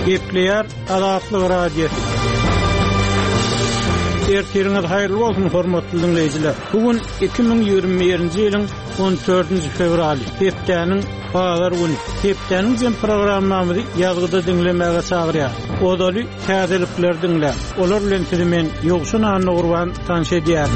Gepleýär Azatlyk radiosu. Ertiriňiz haýyrly bolsun hormatly dinleýijiler. Bugun 2021-nji ýylyň 14-nji fevraly. Hepdeniň bazar güni. Hepdeniň jem programmamyzy ýazgyda dinlemäge çagyrýar. Odaly täzelikler dinlä. Olar bilen sizi Ýogşun Anna Gurban tanış edýär.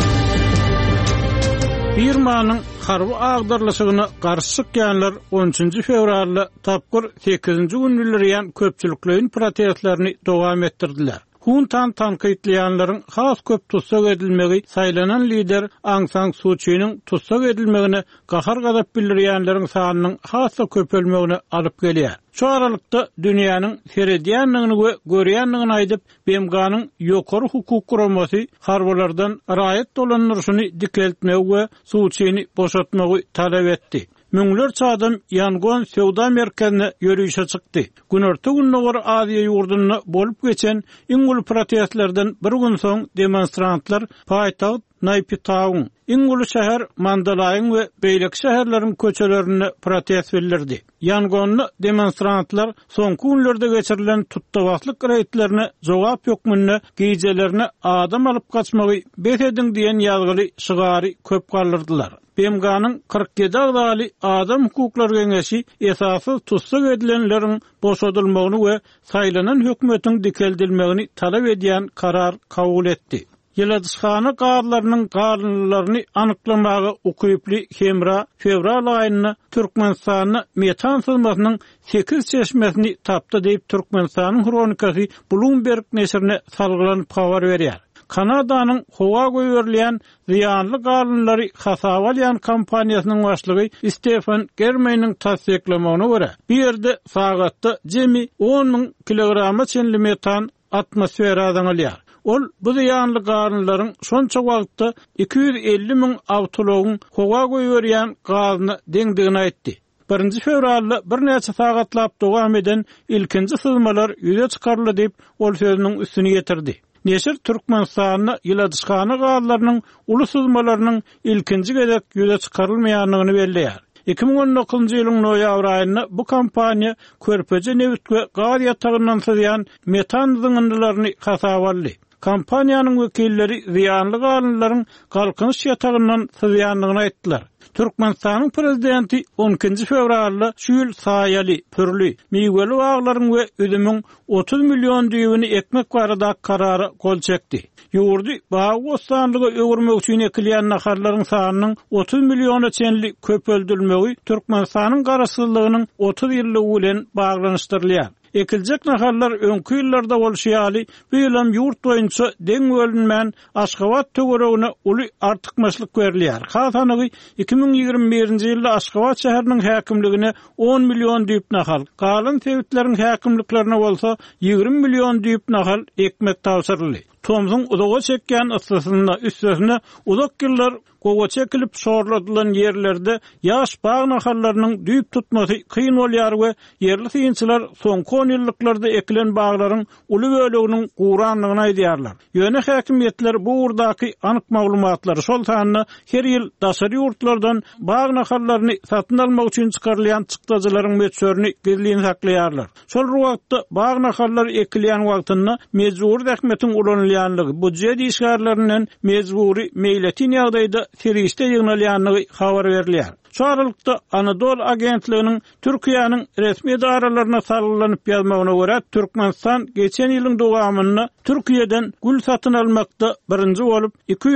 Birmanyň harby agdarlyşygyna garşy çykýanlar 13-nji fevralda tapgyr 8-nji günler ýan köpçüliklerin protestlerini dowam etdirdiler. Huntan tanqidleýänleriň has köp tutsak edilmegi, saýlanan lider Aung San Suu Kyi'niň tutsak edilmegine gahar gadap bildirýänleriň sanynyň hassa köpelmegine alyp gelýär. Şu aralykda dünýäniň seredýänligini we görýänligini aýdyp, BMG'nyň ýokary hukuk guramasy harbalardan raýat dolanýaryny dikeltmek we Suu Kyi'ni boşatmagy talap etdi. Müňler çadam Yangon Sewda merkezine ýörüýüşe çykdy. Günorta günnäwar Aziýa ýurduny bolup geçen iňgul protestlerden bir gün soň demonstrantlar paýtagyt Naypytawyň, iňgul şäher Mandalaýyň we beýlek şäherleriň köçelerine protest bildirdi. Yangonly demonstrantlar soňky günlerde geçirilen tutdawatlyk reýtlerine jogap ýokmyny giýjelerine adam alyp gaçmagy betediň diýen ýazgyly şygary köp galdyrdylar. BMG'nyň 47 agdaly Adam Hukuklar Geňeşi esasy tutsak edilenleriň boşadylmagyny we saýlanan hökümetiň dikeldilmegini talap edýän karar kabul etdi. Ýyladysxana garlarynyň garynlaryny anyklamagy ukyply Hemra fevral aýyna Türkmenistany metan sızmasynyň 8 çeşmesini tapdy diýip Türkmenistanyň kronikasy Bloomberg neşrine salgylanyp habar berýär. Kanadanyň howa goýberleýän ziýanly garynlary hasawalyan kompaniýasynyň başlygy Stephen Germain'in tasdiklamagyna görä, bir ýerde sagatda jemi 10.000 kilograma çenli metan atmosferadan alýar. Ol bu ziýanly garynlaryň şonça wagtda 250.000 awtologyň howa goýberýän gazyny deňdigini aýtdy. 1-nji fevralda bir näçe sagatlap dowam eden ilkinji sızmalar ýüze çykarly diýip ol sözüniň üstüne getirdi. Neşir Türkmenistanyň ýyladysxana garlarynyň uly sızmalarynyň ilkinji gezek ýüze çykarylmaýanlygyny belleýär. 2019-njy ýylyň noýabr aýynda bu kampaniýa körpeje nebitge gar ýatagyndan sızýan metan zyňyndylaryny hasawaldy. Kampaniýanyň wekilleri ziýanly garynlaryň galkynyş ýatagyndan sızýanlygyny aýtdylar. Türkmenistanyň prezidenti 12-nji fevralda şu ýyl saýaly, pürli, meýweli baglaryň we üzümiň 30 million düýbini ekmek barada karary gol çekdi. Ýurdy bag bostanlygy öwürmek üçin ekilýän naharlaryň sanynyň 30 milliona çenli köpöldürmegi Türkmenistanyň garaşsyzlygynyň 30 ýyllygy bilen baglanyşdyrylýar. Ekiljek naharlar öňkü ýyllarda bolşýaly, bu ýylam ýurt boýunça deň bölünmän Aşgabat töweregine uly artykmaçlyk berilýär. Hasanygy 2021-nji ýylda Aşgabat şäheriniň häkimligine 10 million düýp nahal, galan tewitleriň häkimliklerine bolsa 20 million düýp nahal ekmek tawsyrly. Tomsyň udaga çekýän yssysyna üstüne uzak ýyllar gowa çekilip sorladylan ýerlerde ýaş bag nahallarynyň düýp tutmasy kyn bolýar we ýerli synçylar soňky 10 ýyllyklarda ekilen baglaryň uly böleginiň guranlygyny aýdýarlar. Ýöne häkimetler bu urdaky anyk maglumatlary şol sanyny her ýyl daşary ýurtlardan bag nahallaryny satyn almak üçin çykarylýan çykdajaryň meçörüni gizliň saklaýarlar. Şol wagtda bag nahallary ekilýän wagtyny mejburi häkimetiň ulanylýanlygy, budjet işgärlerinden mejburi meýletin ýagdaýda serişte ýygnalýanlygy habar berilýär. Şu aralykda Anadolu agentliginiň Türkiýanyň resmi edaralaryna salgylanyp ýazmagyna görä, Türkmenistan geçen ýylyň dowamyny Türkiýeden gül satyn almakda birinji bolup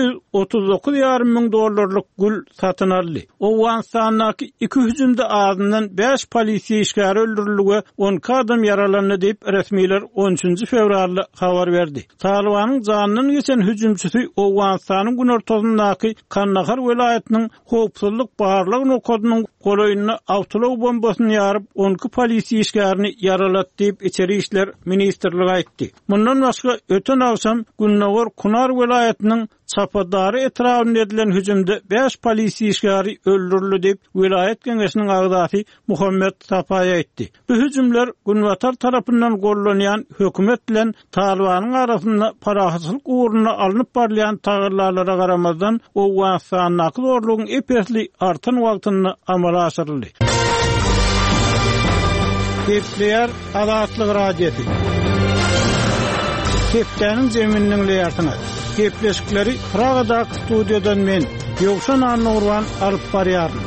239,5 miň dollarlyk gül satyn aldy. Owganistanyň 2 hüjümde azyndan 5 polisiýa işgäri öldürildi, 10 adam yaralandy diýip resmiler 13-nji fevralda habar berdi. Talibanyň janyny geçen hüjümçisi Owganistanyň günortasyndaky Kandahar welaýatynyň howpsuzlyk baharlyk nokodynyň goloýuny awtolog bombasyny ýaryp 12 polisiýa işgärini yaralatdy diýip içeri işler ministrligi aýtdy. Mundan başga öten awşam Günnäwar Kunar welaýatynyň Çapadary etrafynda edilen hüjümde 5 polisiýa işgäri öldürildi diýip welaýat geňeşiniň agdasy Muhammed Tapay aýtdy. Bu hüjümler Günwatar tarapyndan gollanýan hökümet bilen Talibanyň arasynda parahatçylyk uğruna alınıp barlayan tağırlarlara garamazdan Owganistanyň zorlugyň epesli artan wagtyny amala aşyryldy. Gepleýär Azatlyk radiosu. Hepdeniň jeminiň leýartyna. Gepleşikleri Pragada studiýadan men Ýogşan Anurwan alyp barýarym.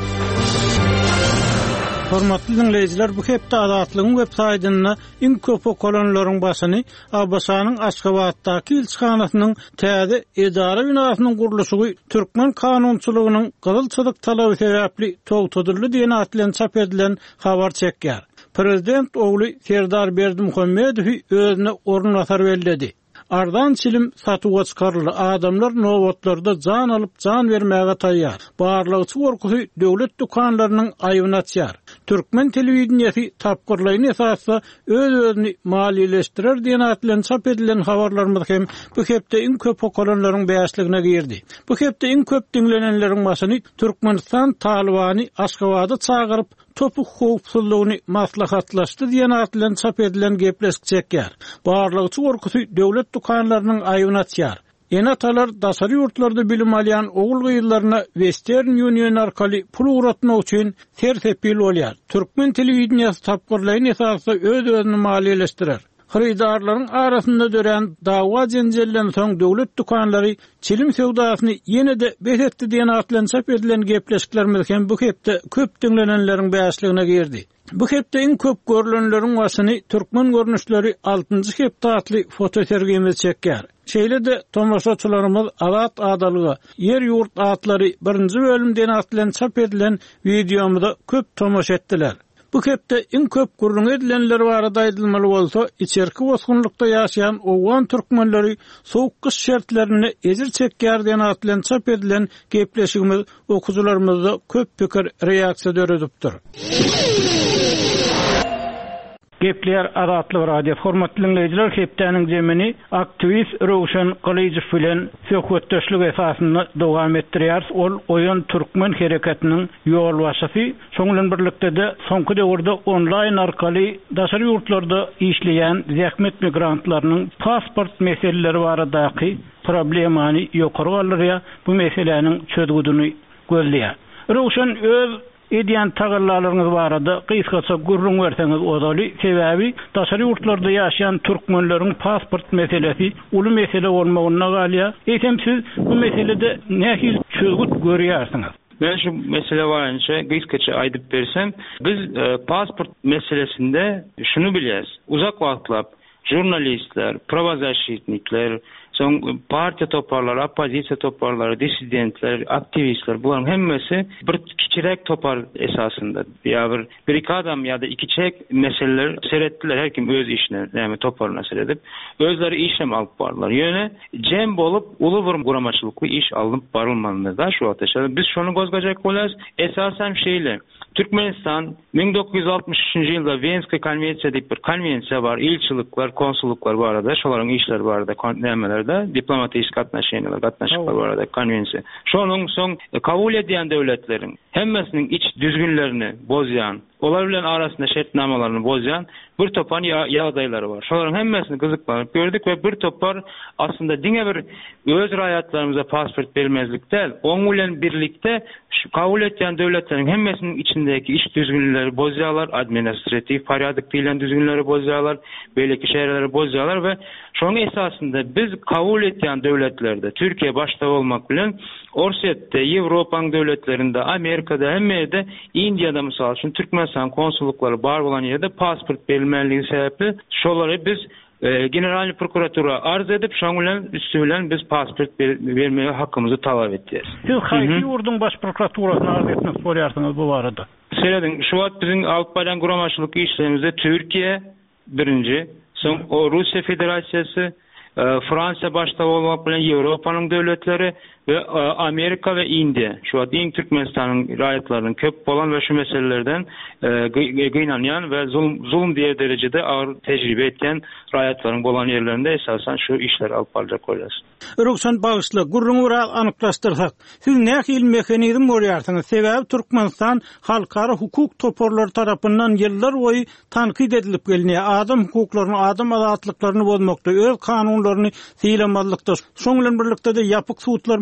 Hormatly dinleýijiler, bu hepde Azatlygyň web saýtyna iň köp okolonlaryň başyny Abbasanyň Aşgabatdaky ilçihanasynyň täze edara binasynyň gurulşy Türkmen kanunçylygynyň gyzylçylyk talaby sebäpli togtudyldy diýen atlan çap edilen habar çekýär. Prezident ogly Serdar Berdimuhammedow özüne ornasar bellädi. Ardan çilim satyga çykarly adamlar nowatlarda jan alyp jan bermäge taýýar. Barlygy gorkusy döwlet dukanlarynyň aýybyna çýar. Türkmen telewizionyasy tapgyrlaryny esasda öz-özüni maliýeleşdirer diýen atlan çap edilen habarlarymyz hem bu hepde iň köp okolonlaryň beýasligine girdi. Bu hepde iň köp dinlenenleriň başyny Türkmenistan Talibany Aşgabada çagyryp topuk howpsuzlygyny maslahatlaşdy diýen atlan çap edilen gepleşik çekýär. Barlygy gorkusy döwlet dukanlarynyň aýybyna çýar. Enatalar daşary ýurtlarda bilim alýan ogul gyýyllaryna Western Union arkaly pul uratmak üçin tersepil bolýar. Türkmen telewizionyasy tapgyrlaryny esasda öz-özüni maliýeleşdirer. Xaridarlaryň arasynda dören dawa jenjellen soň döwlet dukanlary çilim sewdasyny ýene-de behetdi diýen atlan çap edilen gepleşiklerimiz hem bu hepde köp dinlenenleriň beýasligine girdi. Bu hepde iň köp görülenleriň başyny Türkmen görnüşleri 6-njy hepde atly fotosergimiz çekýär. Şeýle-de tomoşaçylarymyz Azat adalygy, ýer ýurt atlary 1-nji bölümden atlan çap edilen videomyzda köp tomoş etdiler. Bu hepde iň köp gurrun edilenler barada aýdylmaly bolsa, içerki bosgunlukda ýaşaýan owgan türkmenleri sowuk kış şertlerini ezir çekýär diýen atlan çap edilen gepleşigimiz okuwçylarymyzda köp pikir reaksiýa döredipdir. Gepleýär Azatlyk radio hormatly dinleýijiler, hepdeniň jemini aktivist Rowşan Galyjew bilen söhbetdeşlik esasynda dowam etdirýär. Ol oýan Türkmen hereketiniň ýol başçysy. Şoňlan birlikde soňky döwürde onlaýn arkaly daşary ýurtlarda işleýän zähmet migrantlarynyň pasport meseleleri baradaky problemany ýokary alýar, bu meseleniň çözgüdüni gözleýär. Rowşan öz edýän taýgarlaryňyz barada gysgaça gurrun berseňiz odaly, sebäbi daşary ýurtlarda ýaşaýan türkmenleriň pasport meselesi uly mesele bolmagyna galýar. Etem siz bu meselede nähil çözgüt görýärsiňiz? Ben şu mesele varınca gysgaça aýdyp bersem, biz pasport meselesinde şunu bilýäs. Uzak wagtlap jurnalistler, pravazashitnikler, soň partiýa toparlary, opozisiýa toparlary, dissidentler, aktivistler buların hemmesi bir kiçirek topar esasında. Ya bir iki adam ya da iki çek meseleler seretdiler. Her kim öz işine, yani toparına seredip özleri işlem alıp barlar. Ýöne jem bolup uly bir guramaçylykly iş alyp barylmalydy da şu wagtda. Biz şonu gözgajak bolýarys. Esasen şeýle Türkmenistan 1963-nji ýylda Venskiy konvensiýa diýip bir konvensiýa bar, ilçilikler, konsulluklar barada, şolaryň işleri barada, nämelerde, diplomatik gatnaşyklary, gatnaşyklar barada konvensiýa. Şonuň soň kabul edýän döwletleriň hemmesiniň iç düzgünlerini bozýan, olar bilen arasynda şertnamalaryny bozýan bir topan ýagdaýlary bar. Şolaryň hemmesini gyzyklanyp gördük we bir topar aslında diňe bir öz raýatlarymyza pasport bermezlik däl, oň bilen birlikde kabul etýän döwletleriň hemmesiniň içindäki iç düzgünleri bozýarlar, administrativ paradyk diýilen düzgünleri bozýarlar, beýleki şäherleri bozýarlar we şoň esasında biz kabul etýän döwletlerde, Türkiýe başda bolmak bilen Orsetde, Ýewropanyň döwletlerinde, Amerikada, hemmede, Indiýada mysal üçin Türkmenistan konsullukları bar bolan ýerde pasport berilmäligi sebäpli şolary biz General prokuratura arz edip şoň bilen üstü bilen biz pasport bermege hakkymyzy talap etdik. Siz haýsy ýurdun baş prokuraturasyna arz etmek bolýarsyňyz bu barada? Seredin, şu wagt biziň alyp barýan guramaçylyk işlerimizde Türkiýe birinji, soň Russiýa Federasiýasy, Fransa başta bolmak bilen Ýewropanyň döwletleri ve Amerika ve Indiya. Şu an iň Türkmenistanyň raýatlarynyň köp bolan ve şu meselelerden gynanýan ve zulm diýer derejede ağır tejribe etken raýatlaryň bolan ýerlerinde esasen şu işler alyp barjak bolýar. Rowşan bagysly gurrun urak anyklaşdyrsak, siz nähil mehanizm bolýarsyňyz? Sebäbi Türkmenistan halkara hukuk toporlary tarapyndan ýyllar boýy tankyd edilip gelýär. Adam hukuklaryny, adam azatlyklaryny bozmakda, öz kanunlaryny syýlamazlykda, şoň bilen birlikde de ýapyk suwtlar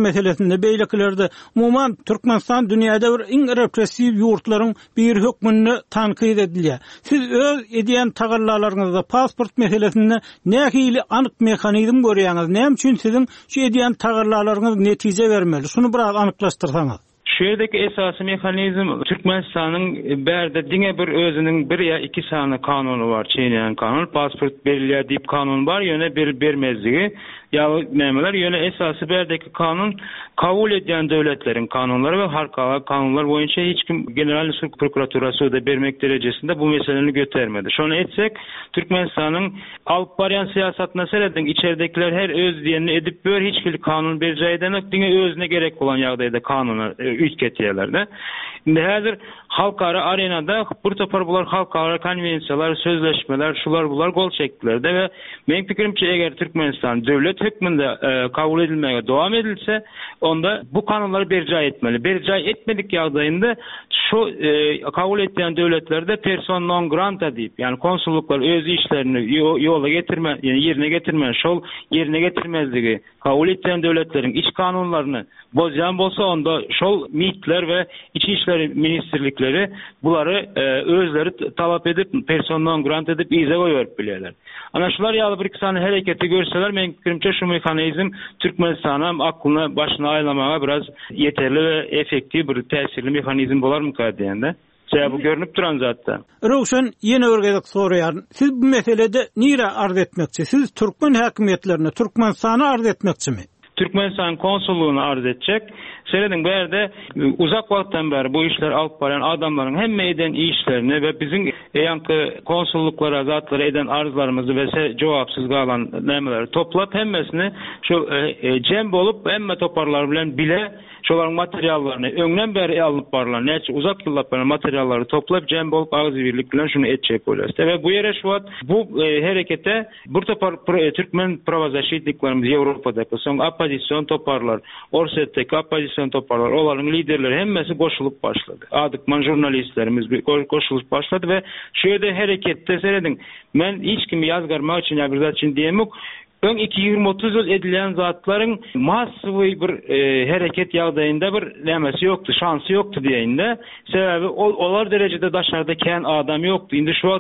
meselesinde beýlekilerde umuman Türkmenistan dünýäde bir iň repressiw ýurtlaryň bir hökmüni tanqid edilýär. Siz öz edýän tagallalaryňyzda pasport meselesinde nähili anyk mexanizm görýäňiz? Näme üçin sizin şu edýän tagallalaryňyz netije bermeli? Şunu biraz anyklashtyrsaňyz. Şeýdeki esasy mexanizm Türkmenistanyň berde diňe bir özüniň 1 ya 2 sany kanuny bar, çeýnäýän kanun, pasport berilýär diýip kanun bar, ýöne bermezligi. ýa-da nämeler ýöne esasy berdeki kanun kabul edýän döwletleriň kanunlary we halkara kanunlar boýunça hiç kim General Sulh Prokuraturasy da bermek derejesinde bu meseleni götermedi. Şonu etsek, Türkmenistanyň alyp barýan siýasatyna seredin içeridekiler her öz diýenini edip bör hiç bir kanun berjäýden diňe özüne gerek bolan ýagdaýda kanuny ütgetýärler. Indi häzir halkara arenada bir topar bular halkara konvensiýalar, sözleşmeler, şular bular gol çekdiler de ve benim fikrimçe eger Türkmenistan döwlet hükmünde kabul edilmeye devam edilse onda bu kanunları berca etmeli. Berca etmedik ýagdaýynda şu kabul etdiğin döwletlerde person non grata diýip, yani konsulluklar öz işlerini yola getirme, yani yerine getirmeyen, şol yerine getirmezligi, kabul etdiğin döwletleriň iç kanunlaryny bozyan bolsa onda şol mitler ve içi işleri ministerlikleri buları özleri talap edip person non grata edip ize goýup bilýärler. Ana şular ýaly bir sany hereketi görseler, men fikrimçe şu mekanizm Türkmenistana aklına başına aylamağa biraz yeterli ve efektiv bir täsirli mekanizm bolar mı diýende. Bu görünüp duran zatda. Rowşan ýene örgedek soraýar. Siz bu meselede nire arz etmekçi? Siz Türkmen häkimetlerine, Türkmenistana arz etmekçimi? Türkmenistan konsulluğunu arz edecek. Seredin berde uzak wagtdan beri bu işler alıp baran adamların hem eden işlerini ve bizim yankı konsulluklara, zatlara eden arzlarımızı ve cevapsız kalan nemeleri toplap hemmesini şu cem bolup hemme toparlar bilen bile şoların materiallarını öňden beri alıp barlar. Näçe uzak ýyllap baran materialları toplap cem bolup ağız birlik bilen şunu etjek bolýar. Ve bu ýere şu bu herekete bir topar Türkmen prava-zaşitliklerimiz Ýewropadaki soň opozisiýon toparlar, Orsetdeki opozisiýon toparlar, olaryň liderleri hemmesi goşulup başladı. Adykman jurnalistlerimiz goşulup başladı ve şu ýerde herekette seredin. Men hiç kimi ýazgarmak üçin ýa bir zat üçin diýemok. Ön 20-30 yıl edilen zatların massywy bir hereket ýagdaýynda bir nämesi ýokdy, şansy ýokdy diýende. Sebebi olar derejede daşarda kän adam ýokdy. Indi şu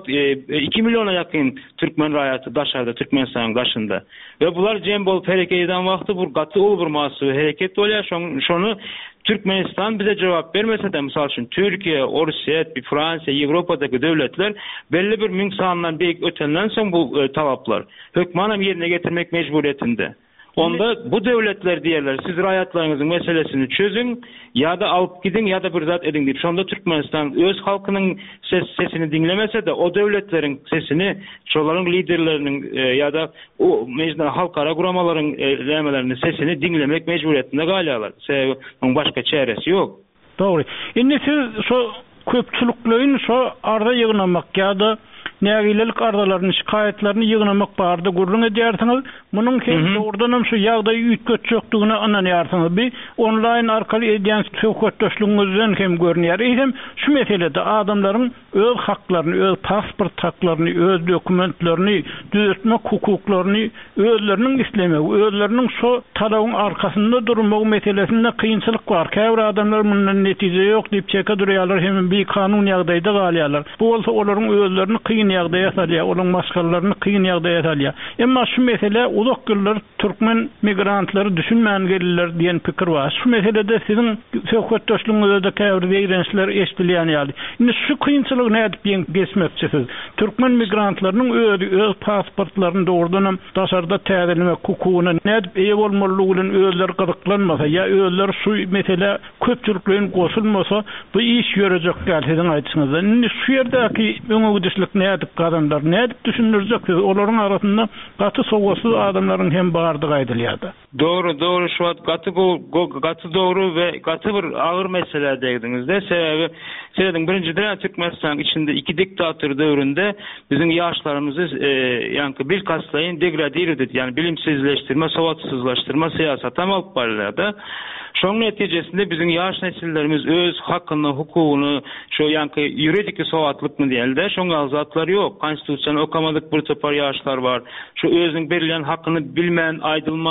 2 milyona ýakyn türkmen raýaty daşarda Türkmenistanyň gaşynda. Ve bular jem bolup hereket eden wagty bir gaty ol bir massywy hereket bolýar. Şonu Türkmenistan bize cevap vermese de, misal üçün Türkiye, Orsiya, Fransa, Ýewropadaky döwletler belli bir müň sandan beýik ötenden soň bu talaplar hökmanam yerine getirmek mecburiyetinde. Onda bu devletler diýerler, siz raýatlaryňyzyň meselesini çözün, ya da alıp gidin ya da bir zat edin diýip. Şonda Türkmenistan öz halkynyň sesini dinlemese de o devletleriň sesini, şolaryň liderleriniň ya da o mecbur halkara guramalaryň nämelerini sesini dinlemek mecburiyetinde galýarlar. Sebäbi başga çäresi ýok. Dogry. Indi siz şu köpçüliklerin şu arda ýygnamak ýa-da nägilelik ardalarını, şikayetlerini ýygnamak bardy gurrun edýärsiňiz. Munyň hem ordanam şu ýagdaýy ütgetjekdigini anlaýarsyňyz. Bir online arkaly edýän söhbetdeşliginiňizden hem görnýär. Hem şu meselede adamlaryň öz haklaryny, öz pasport haklaryny, öz dokumentlerini, düzeltmek hukuklaryny özleriniň islemek, özleriniň şu talabyň arkasynda durmak meselesinde kynçylyk bar. Käbir adamlar mundan netije ýok diýip çeka durýarlar, hem bir kanun ýagdaýda galýarlar. Bu bolsa olaryň özlerini kyn ýagdaýa salýar, olaryň maskalaryny kyn ýagdaýa salýar. Emma şu mesele uzak ýyllar türkmen migrantlary düşünmän gelirler diýen pikir bar. Şu meselede siziň söhbetdeşligiňizde käbir beýrençler eşdilýän ýaly. Indi şu kynçylyk nädip geçmekçisiz? Türkmen migrantlarynyň öz pasportlaryny doğrudan daşarda täzelemek hukugyna nädip eýe bolmalylygy bilen özleri gyryklanmasa ýa özleri şu mesele köpçüliklerin goşulmasa bu iş ýörejek siziň aýtýaňyzda. Indi şu ýerdäki öňüdüşlik nädip gadamlar nädip düşünürjek? Olaryň arasynda gaty sowasyz adamlaryň hem bardygy aýdylýar. Doğru şu gaty doğru ve gaty bir agyr mesele diýdiňizde. Sebäbi seredin birinciden Türkmenistan içinde iki diktatör dövründe bizim yaşlarımızı yankı bir kaslayın degrade edildi. Yani bilimsizleştirme, savatsızlaştırma siýasaty alyp barýardy. Şoň netijesinde bizim yaş nesillerimiz öz hakkını, hukukunu, şu yankı yuridik sowatlyk mı diýildi, şoň azatlary ýok. Konstitusiýany okamadyk bir topar yaşlar var. Şu özüň berilen hakkını bilmän, aýdylman, edilmän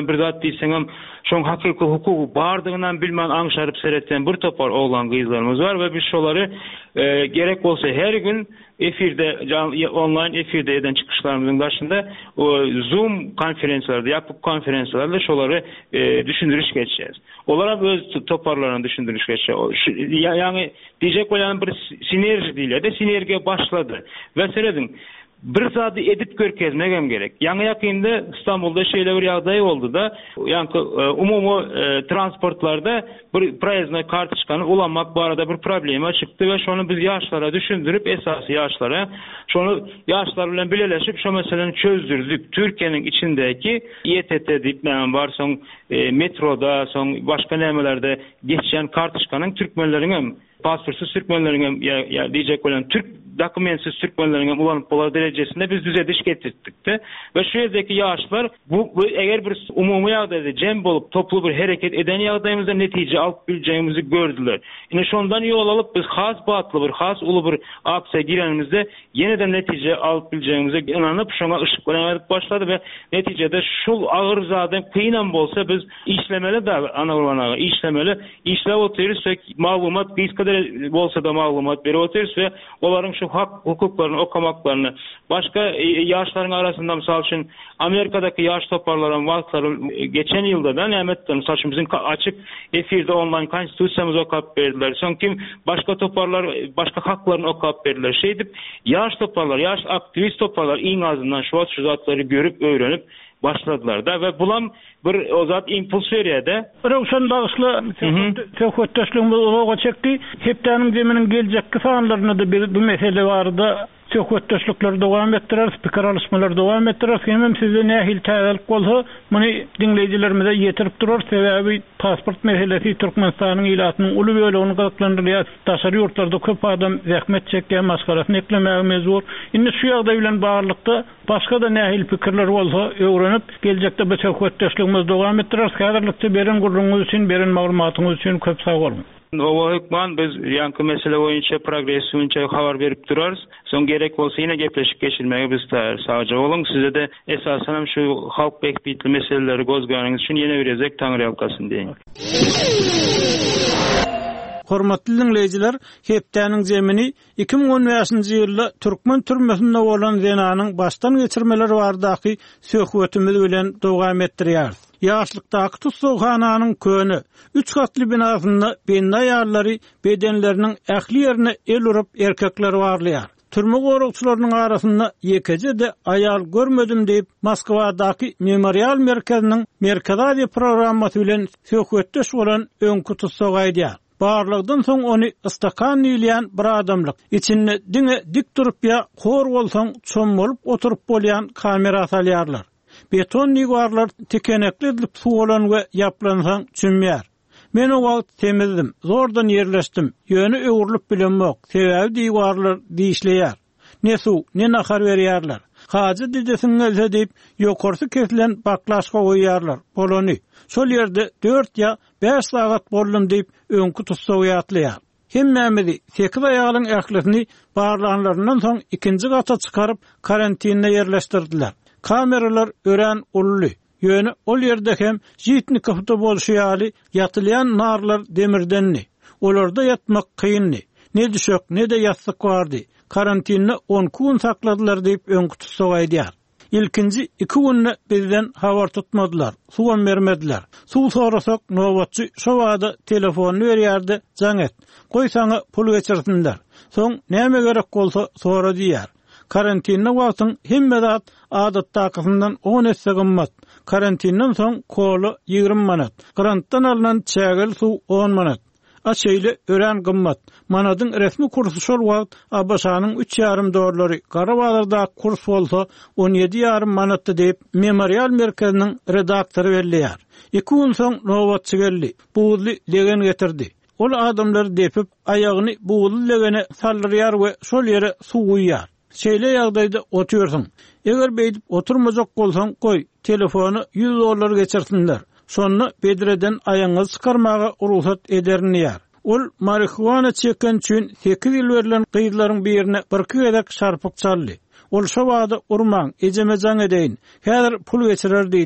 bilen bir zat diýseňem şoň hakyky hukuky bardygynan bilmän aňşaryp seretden bir topar oglan gyzlarymyz bar we biz şolary gerek bolsa her gün efirde online efirde eden çıkışlarımızın başında o Zoom konferenslarda yapıp konferanslarda şolary düşündürüş geçeceğiz. Olara öz toparlanan düşündürüş geçeceğiz. Yani diyecek olan bir sinerji diýilýär de sinergiýe başladı. Ve seredin bir zady edip görkezmegem gerek. Ýa-ni ýakynda İstanbulda şeýle bir ýagdaý boldu da, ýa-ni umumy transportlarda bir proyezdna kartoçkany ulanmak barada bir problema çykdy we şonu biz ýaşlara düşündirip esasy ýaşlara şonu ýaşlar bilen bileleşip şu meseleni çözdürdük. Türkiýenin içindäki İETT diýip näme bar, soň metroda, soň başga nämelerde geçen kartoçkanyň türkmenleriňem pasportsuz türkmenleriňem ýa diýjek bolan türk dokumentsiz türkmenleriňem ulanyp bolar derejesinde biz düzediş getirdik de ve şu ýerdeki ýaşlar bu eger bir umumy ýagdaýda jem bolup toplu bir hereket eden ýagdaýymyzda netije alyp biljeğimizi gördüler. Ine şondan ýol alyp biz has batly bir has uly bir aksiýa girenimizde yeniden netije alyp biljeğimize inanyp şoňa ışık bilen başlady we netijede şol agyr zadan kıynan bolsa biz işlemeli da anawranaga işlemeli işlep otursek maglumat biz kadar bolsa da maglumat berip otursa we olaryň şu hak hukuklaryny okamaklarını başka ýaşlaryň arasında mysal üçin Amerikadaky ýaş toparlanan wagtlary geçen ýylda da nämetden mysal üçin biziň açyk efirde online konstitusiýamyzy okap berdiler. Soň kim başka toparlar başka haklaryny okap berdiler. Şeýdip ýaş toparlar, ýaş aktivist toparlar iň azyndan şu zatlary görüp öýrenip başladılar da ve bulam bir o zat impuls berýärde. Rawşan bagysly söhbetdeşligimiz oga çekdi. Hepdeniň zeminiň geljekki sanlaryna da bu mesele bardy. Söhbetdeşlikler dowam etdirer, pikir alışmalar dowam etdirer. Hem size nähil täzelik bolsa, muny dinleýijilerimize ýetirip durar. Sebäbi pasport meselesi Türkmenistanyň ilatynyň uly bölegini gatlandyrýar. Taşary ýurtlarda köp adam zähmet çekýän maskarasyny eklemäge mezur. Indi şu ýagdaý bilen baglykda başga da nähil pikirler bolsa öwrenip geljekde bu söhbetdeşligimiz dowam etdirer. Häzirlikde beren gurrunňyz üçin, beren maglumatyňyz üçin köp sag bolun. Owa hükman biz ýanky mesele boýunça progress boýunça habar berip durarys. Soň gerek bolsa ýene gepleşip geçirmege biz saýja bolun. Size de esasen şu halk bekbitli meseleleri gozganyňyz üçin ýene berezek taňry ýalkasyny diýen. Hormatly dinleýijiler, hepdeniň zemini 2015-nji ýylda Türkmen türmesinde bolan zenanyň başdan geçirmeleri bardaky söhbetimiz bilen dowam etdirýär. Ýaşlykdaky tutsuhanyň köni 3 katly binasynda benda ýarlary bedenleriniň ähli ýerine el urup erkekler barlýar. Türme gorukçylarynyň arasynda ýekece de aýal görmedim diýip Moskwadaky memorial merkeziniň Merkadazy programmasy bilen söhbetdeş bolan öňkü tutsugy aýdýar. Barlygdan soň ony istakan ýylýan bir adamlyk. İçinde diňe dik durup ýa hor bolsaň çöm bolup oturup bolýan kamera salýarlar. Beton niwarlar tekenekli edilip suwalan we ýaplansaň çünmýär. Men o wagt temizdim, zordan ýerleşdim. Ýöne öwrülip bilenmek, sebäbi diýwarlar diýişleýär. Ne suw, ne nahar berýärler. Hajy dijesiniň else diýip ýokarsy kesilen baklaşga goýýarlar. Bolony. Şol ýerde 4 ýa 5 sagat boldum diýip öňkü tutsagy ýatlýar. Hemmämizi 8 aýalyň ählisini barlanlaryndan soň ikinji gata çykaryp karantinne ýerleşdirdiler. Kameralar ören ully. Ýöne ol ýerde hem jitnikowda bolşýaly ýatylýan narlar demirdenni. Olarda ýatmak kynny. Ne düşök, ne de ýatsyk bardy. Karantinne 10 gün sakladylar diýip öňkü tutsagy aýdýar. İlkinji 2 günne bizden habar tutmadylar, suwam bermediler. Suw sorasak nobatçy şo wagda telefon berýärdi, jaňet. Goýsaňa pul geçirsinler. Soň näme gerek bolsa sora diýär. Karantinne wagtyň hemme zat adatdakyndan 10 esse gymmat. Karantinden soň kolu 20 manat. Grantdan alynan çägel suw 10 manat. Açeýle ören gymmat. Manadyň resmi kursu şol wagt Abaşanyň 3,5 dolary, Garabazarda kurs bolsa 17,5 manatdy diýip memorial merkeziniň redaktory belleýär. 2 gün soň nobatçy geldi. Buğly legen getirdi. Ol adamlar depip aýagyny buğly legene saldyrýar we şol ýere suw guýýar. Şeýle ýagdaýda oturýarsyň. Eger beýdip oturmajak bolsaň goý, telefonu 100 dolar geçirsinler. Sonra bedreden aýaňyzy çykarmaga ruhsat ederniýär. Ol marihuana çeken üçin 8 ýyl berilen gyzlaryň birine bir kedek şarpyk çaldy. Ol şo wagda urmaň, ejemejaň edeýin. Häzir pul geçirer diýdi.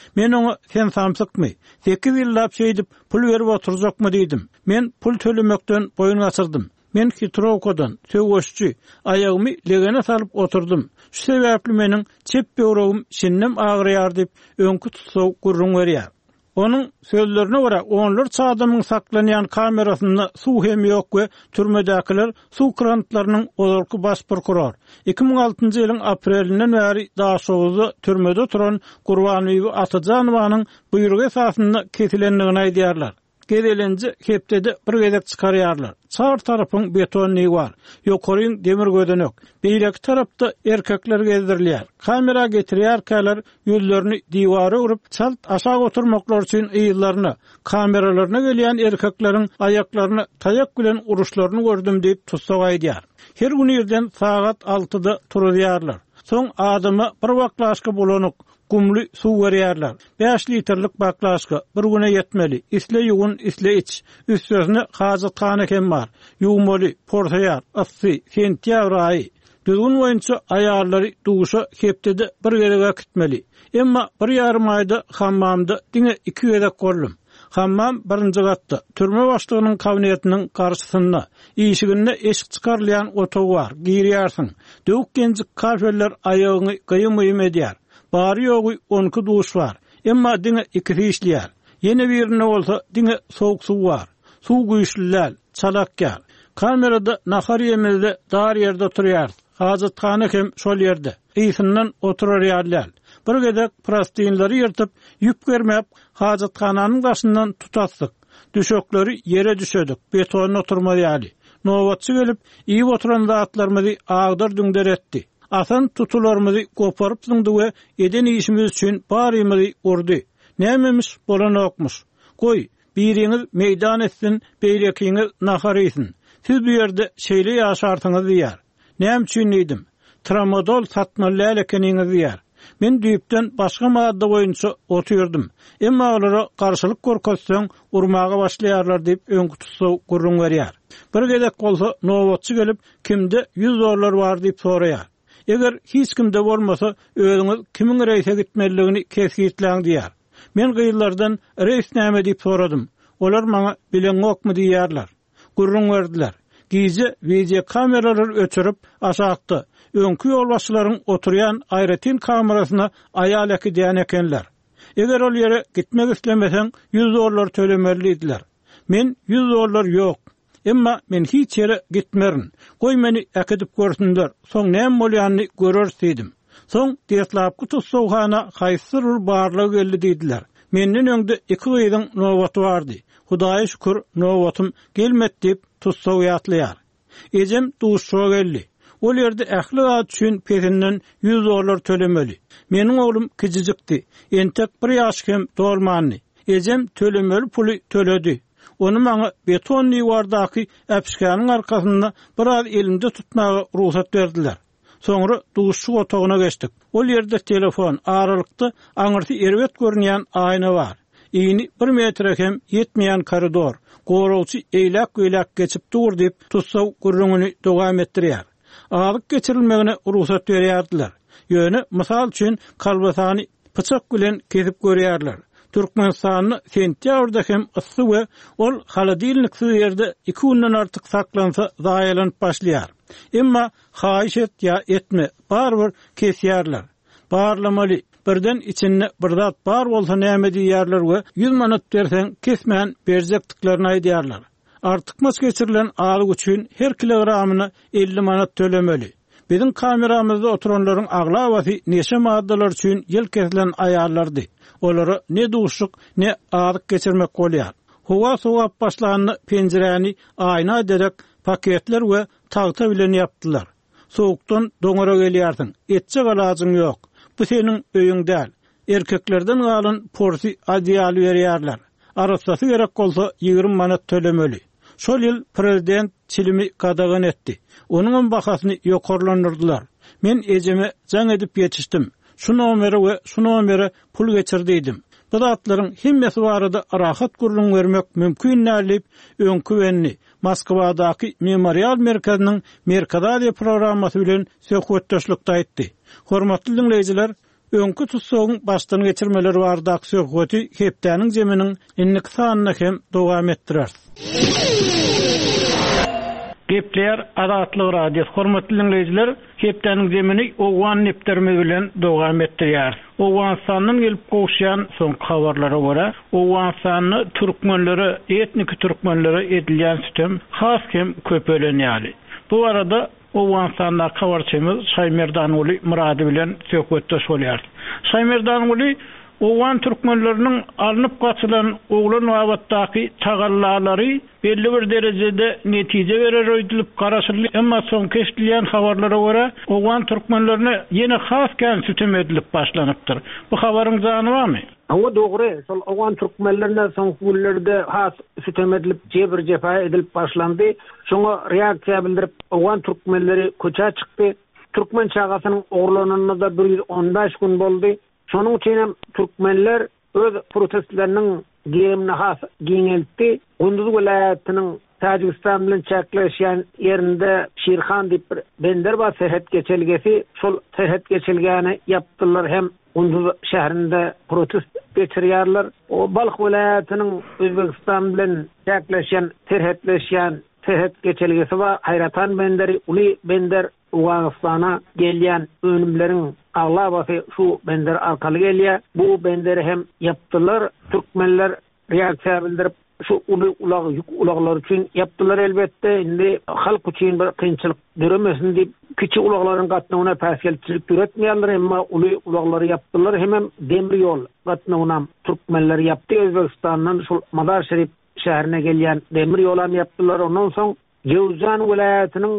Men oňa sen samsykmy? 8 ýyllap şeýdip pul berip oturjakmy diýdim. Men pul tölemekden boyun açyrdım. Men Kitrovkadan söwüşçü aýagymy legene salyp oturdum. Şu sebäpli meniň çep böwregim şinnem agyrýar diýip öňkü tutsaw gurrun berýär. Onun sözlerine göre onlar çadamın saklanyan kamerasyny suw hem ýok we türmedäkiler suw krantlarynyň olurky baş prokuror 2006-njy ýylyň aprelinden bäri daşowy türmede oturan Gurbanowy Atajanowanyň buýrugy esasynda kesilendigini aýdýarlar. Gedelenji hepdede bir gezek çıkarýarlar. Çar tarapyň betonly bar, ýokaryň demir gödenek. Beýleki tarapda erkekler gezdirilýär. Kamera getirýärkäler ýüzlerini diwara urup, çalt aşağı oturmaklar üçin ýyllaryny, kameralarına gelýän erkekleriň aýaklaryny taýak bilen uruşlaryny gördüm diýip tutsak aýdýar. Her gün ýerden sagat 6-da turýarlar. Soň adama bir wagtlaşky bolanyk gumly suw berýärler. 5 litrlik baklaşka bir güne yetmeli. Isle ýugun, isle iç. Üstüne hajatkana hem bar. Ýuwmaly, portaýar, assy, sentýabr aýy. Düzgün boýunça aýarlary duşa hepdede bir gerek gitmeli. Emma bir ýarym aýda hammamda diňe 2 gerek gollum. Hammam birinji gatda türme başlygynyň kabinetiniň garşysynda işiginde eşik çykarlayan otow bar. Girýärsiň. Döwük gençik kafeler aýagyny gyýym edýär. Bari ýogy 12 duş bar. Emma diňe 2 işlýär. Ýene birine bolsa diňe sowuk suw bar. Suw güýçlüler, çalakýar. Kamerada nahar ýemelde dar ýerde turýar. Hajatkana hem şol ýerde. Ýysynyň oturarýarlar. Bir gedek prostinleri ýertip ýüp bermäp hajatkanyň başyndan tutatdyk. Düşökleri ýere düşedik. Betona oturmaýaly. Nowatçy gelip iýip oturan zatlarymyzy agdyr düňder etdi. Asan tutularymyzy goparyp zyňdy we eden işimiz üçin barymyzy urdy. Nämemiş bolanokmuş. Goý, biriňiz meýdan etsin, beýlekiňiz nahar etsin. Siz bu ýerde şeýle ýaşartyňyz diýär. Näme üçin diýdim? Tramadol satmaly ekeniňiz diýär. Men düýpden başga madda boýunça oturdum. Emma olara garşylyk görkezseň urmaga başlaýarlar diýip öňkü tutsaw gurrun berýär. Bir gedek bolsa nowatçy gelip kimde 100 dollar bar diýip soraýar. Eger hiç kimde bolmasa özüňiz kimiň reýse gitmeligini kesgitläň diýär. Men gyýylardan reýs näme diýip soradym. Olar maňa bileňokmy diýýärler. Gurrun berdiler. Gize video kameralar ötürüp aşakda öňkü ýolbaşçylaryň oturýan aýratyn kamerasyna aýalaky diýen ekenler. Eger ol ýere gitmek islemeseň 100 dollar tölemelidiler. Men 100 dollar ýok. Emma men hiç ýere gitmerin. Goý meni äkedip görsünler. Soň näme bolýanyny görersidim. Soň diýetlapky tutsawhana haýsyr barlygy geldi diýdiler. Menden öňde 2 ýylyň nowaty bardy. Hudaýa şükür nowatym gelmedi diýip tutsaw ýatlaýar. Ejem duşa geldi. Ol ýerde ähli zat üçin peşinden 100 dollar tölemeli. Meniň oglum kijijikdi. Entek bir ýaş hem dolmany. Ejem tölemeli puly töledi. Onu maňa betonly wardaky äpişkanyň arkasynda biraz elimde tutmagy ruhsat berdiler. Soňra duşçu otagyna geçdik. Ol ýerde telefon aralykda aňyrty erbet görünýän aýna bar. Ýyny 1 metre hem ýetmeýän koridor. Gorulçy eýlek geçip dur diýip tutsaw gurrunyny dowam etdirýär. Agyk geçirilmegine ruhsat berýärdiler. Ýöne mysal üçin kalbasany pyçak bilen kesip görýärler. Türkmenistanyň sentýabrda hem ysy we ol haladilnikli ýerde 2 günden artyk saklansa zaýalanyp başlaýar. Emma haýyş et ýa etme barbyr kesýärler. Barlamaly birden içinde bir zat bar bolsa näme diýärler we 100 manat berseň kesmän berjekdiklerini aýdýarlar. Artykmas geçirilen alyk üçin her kilogramyna 50 manat tölemeli. Bizim kameramızda oturanlaryň aglawaty neşe maddalar üçin ýyl kesilen aýarlardy. Olara ne duşuk ne adyk geçirmek bolýar. Howa sowap başlanyny penjereni aýna ederek paketler we tagta bilen ýapdylar. Sowukdan doňara gelýärdiň. Etçe galajyň ýok. Bu seniň öýüň däl. Erkeklerden galan porsi adiýal berýärler. Arasasy gerek bolsa 20 manat tölemeli. Şol ýyl prezident çilimi gadagan etdi. Onuň bahasyny ýokarlandyrdylar. Men ejeme jaň edip ýetişdim. Şu nomere pul geçirdiýdim. Bu zatlaryň hemmesi barada rahat gurrun bermek mümkin nädip öňkü wenni Moskwadaky memorial merkeziniň Merkadadiýa programmasy bilen söhbetdeşlikde aýtdy. Hormatly dinleýijiler, öňkü tutsagyň başdan geçirmeleri barada aksiyogoti hepdäniň zeminiň innik sanyna hem dowam etdirer. Gepler Adatlyk radio hormatly dinleyijiler, hepdäniň zemini owan nepterme bilen dowam etdirýär. Owan sanyny gelip goşýan soň habarlara görä, owan sanyny türkmenleri, etnik türkmenleri edilýän sütem has hem köpelenýär. Bu arada owan sanyny habarçymyz Şaýmerdan Uly Murady bilen söhbetdeş bolýar. Şaýmerdan Uly owan türkmenleriniň alınıp gaçylan oglan wagtdaky tagallalary belli bir derejede netije berer öýdülip garaşyly, emma soň keşdilýän habarlara görä owan türkmenlerine ýene has kän sütem edilip başlanypdyr. Bu habaryň jany barmy? Ama doğru, sol owan türkmenlerine soň günlerde has sütem edilip jebir jefa edilip başlandy. Şoňa reaksiýa bildirip owan türkmenleri köçe çykdy. Türkmen çağasynyň oglananyna da 115 gün boldy. Şonuň üçin hem türkmenler öz protestlerini giyimine has giňeltdi. Gündüz welaýatynyň Tacikistan bilen çäkleşýän ýerinde Şirhan diýip bir bender bar serhet geçelgesi, şol serhet geçelgäni yapdylar hem Gündüz şäherinde protest geçirýärler. O Balx welaýatynyň Özbekistan bilen çäkleşýän serhet geçelgesi we Hayratan benderi, Uly bender Owganistana gelýän önümleriň aglabasy şu bender arkaly gelýär. Bu benderi hem yapdylar. Türkmenler reaksiýa bildirip şu ulaglar üçin yapdylar elbetde. Indi halk üçin bir kynçylyk döremesin diýip kiçi ulaglaryň gatnawyna päsgelçilik üretmeýärler, emma ulaglary yapdylar. Hem demir ýol gatnawyna türkmenler yapdy. Özbekistandan şu Madar Şerif şäherine gelýän demir ýolany yapdylar. Ondan soň Jewzan welaýatynyň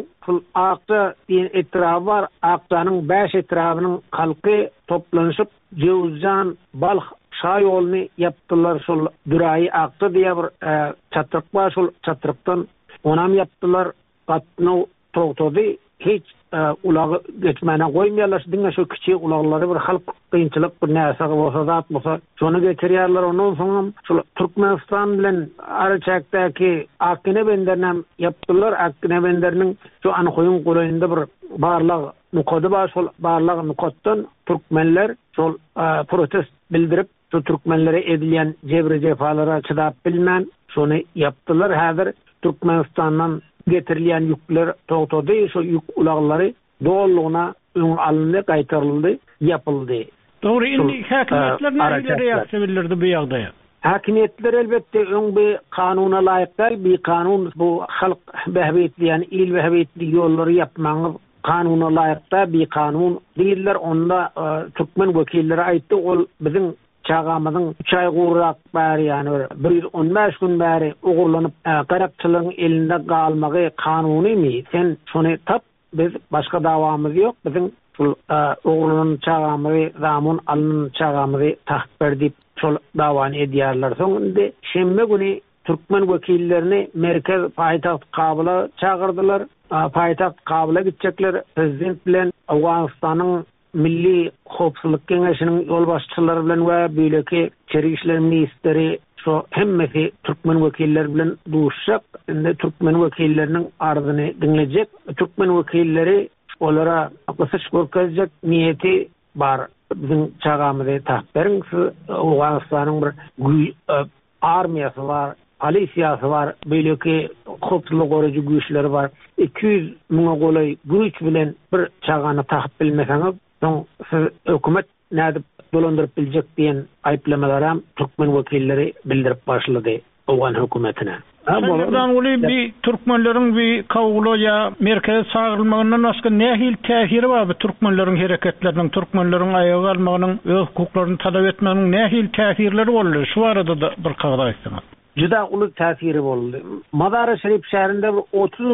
Akça diýen etrafy bar. Akçanyň 5 etrabynyň halky toplanyşyp Jewzan Balx şa ýoluny yapdylar. Şol Düraýy Akça diýen bir çatryk bar, şol çatrykdan onam yapdylar. Gatnaw togtady. Hiç ulagy geçmene goýmaýarlar. Diňe şu kiçik ulaglary bir halk kynçylyk bir näse bolsa da atmasa şonu geçirýärler. Ondan soň şu Türkmenistan bilen araçakdaky Akine bendernem yapdylar. Akine benderiniň şu anykoýun goýunda bir barlyk nukody bar. Şol barlyk nukotdan türkmenler şol protest bildirip şu türkmenlere edilýän jebir jefalara çydap bilmän şonu yapdylar. Häzir Türkmenistandan getirilýän ýükler togtady, şu ýük ulaglary dogullygyna öň alyndy, gaýtaryldy, yapyldy. Dogry, indi häkimetler näme reaksiýa bildirdi bu ýagdaýa? Häkimetler elbetde öň bir kanuna laýyk däl, bir kanun bu halk behbetli, ýani il behbetli ýollary yapmagy kanuna laýyk bir kanun diýiller. Onda türkmen wekilleri aýtdy, ol biziň çağamyzyň 3 ay gurrak bäri, ýani 115 gün bäri ogurlanyp garakçylaryň elinde galmagy kanunymy? Sen şonu tap, biz başga dawamyz ýok. Biziň ogurlanyň çağamy, zamun alnyň çağamy tahpir diýip şol dawany edýärler. Soňra şemme güni türkmen wekillerini merkez paýtaxt Kabyla çağırdylar. Paýtaxt Kabyla gitjekler. Prezident bilen Awganistanyň Milli Howpsuzlyk Keňeşiniň ýol başçylary bilen we beýleki içeri işler ministeri şu hemmesi türkmen wekilleri bilen duşak. Indi türkmen wekilleriniň arzyny dinlejek. Türkmen wekilleri olara akysyş görkezjek niýeti bar. Biziň çağamyzy tahperiň, Owganistanyň bir armiýasy bar, polisiýasy bar, beýleki howpsuzlyk goraýjy güýçleri bar. 200 000 golay güýç bilen bir çağany tahp bilmeseňiz, siz hökümet nädip dolandyryp biljek diýen aýplamalary hem türkmen wekilleri bildirip başlady Owgan hökümetine. Şaýmerdan Uly bir türkmenleriň bir kawgula ýa merkeze çağrylmagyndan başga nähil täsiri bar bu türkmenleriň hereketleriniň, türkmenleriň aýaga almagynyň, öz hukuklaryny talap etmeginiň nähil täsirleri boldy? Şu arada da bir kagda aýtsaňyz. Juda uly täsiri boldy. Madar Şerif şäherinde 30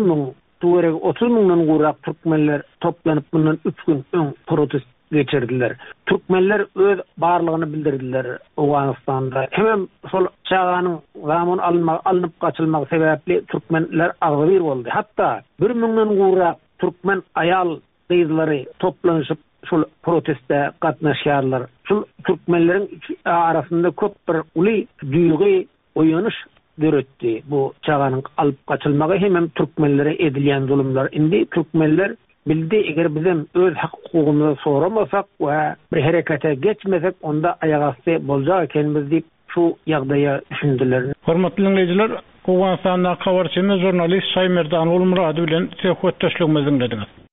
000 gurrak türkmenler toplanyp bundan 3 gün öň protest geçirdiler. Türkmenler öz barlygyny bildirdiler Owganistanda. Hem şol çağanyň zaman alınıp gaçylmagy sebäpli türkmenler agzyr boldy. Hatda 1000 gurrak türkmen ayal gyzlary toplanyşyp şol protestde gatnaşýarlar. Şol türkmenleriň arasynda köp bir uly duýgy oýanyş döretdi. Bu çağanyň alyp gaçylmagy hem türkmenlere edilýän zulumlar. Indi türkmenler bildi, eger bizim öz hukukumuzu soramasak we bir harekete geçmesek onda ayagastı bolja ekenimiz diýip şu ýagdaýa düşündiler. Hormatly dinleýijiler, Owganistanda habarçy jurnalist Şaýmerdan Ulmurady bilen söhbetdeşligimizi dinlediniz.